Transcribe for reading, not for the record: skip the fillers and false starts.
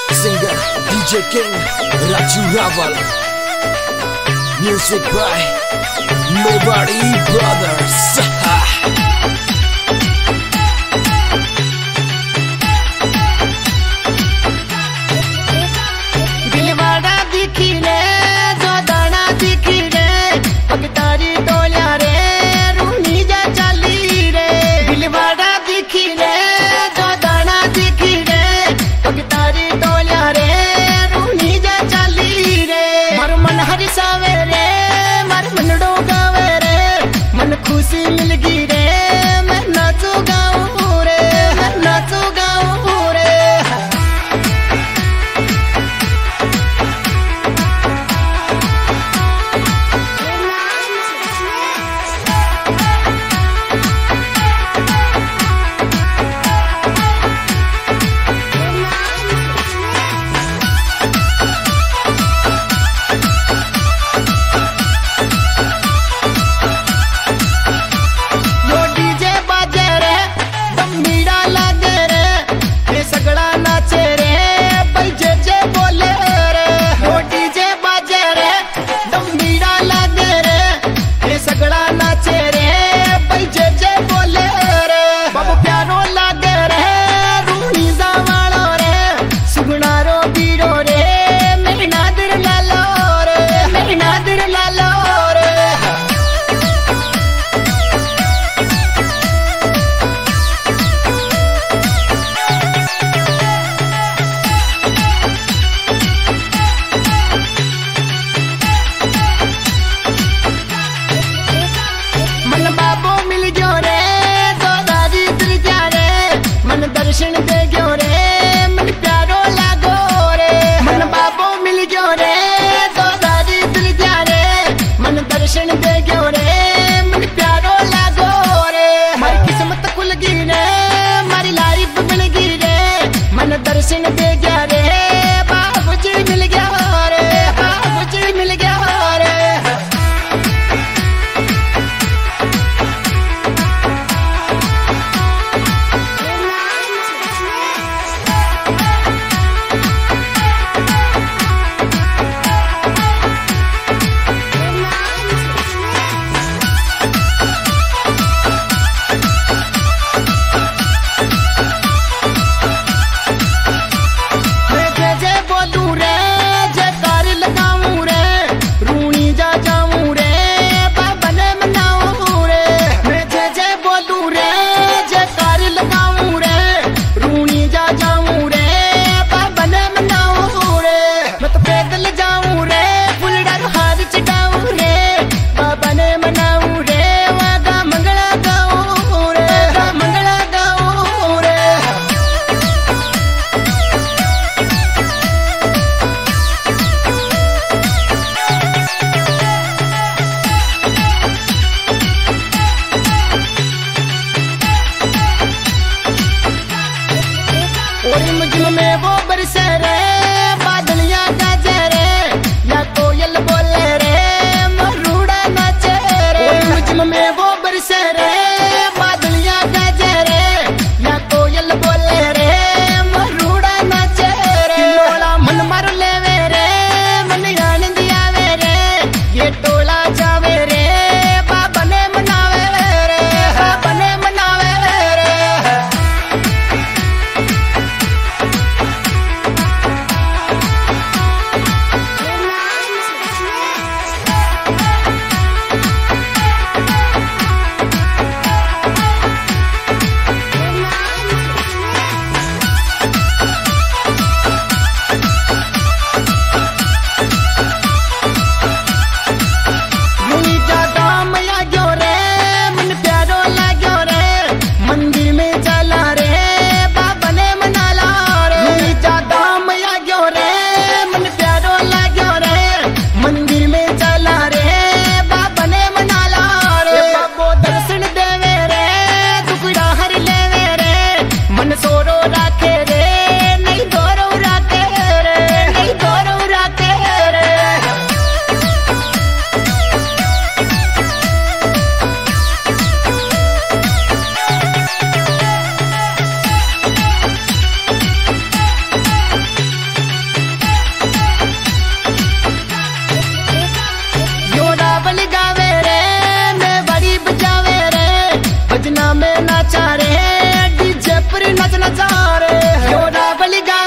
Singer DJ King Raju Raval. Music by Nobody Brothers. Dilwara दिखी रे जो दाना दिखी रे पगतारी डोलिया रे रूनी जा चली रे। दिलवाड़ा दिखी रे जो दाना दिखी रे पगतारी डोलिया रे रूनी जा चली रे। मर मन हरिसावे रे मर मन डोगावे रे मन खुशी मिल गई रे मैं नाचू गाऊं रे मैं नाचू गाऊं रे। दर्शन दे गयो रे मन प्यारो लागो रे मन बाबो मिल गयो रे तो दादी दिल जा रे मन दर्शन दे गयो रे मन प्यारो लागो रे। मारी किस्मत खुल गई रे मारी लाइफ बन गई रे मन दर्शन दे गया रे बाबूजी मिल गया रे बाबूजी मिल गया रे। मुझ में वो बरसे रे बादलियां गाजे रे या कोयल बोले रे मरूड़ा नाचे रे। मुझ में वो बरसे रे बादलियां गाजे रे या कोयल बोले रे मरूड़ा नाचे रे। टोला मन मार लेवे रे मन आनंद आवे रे ये टोला जावे रे बाबा ने मनावे रे बाबा ने मनावे रे। मारे, यो रावल गा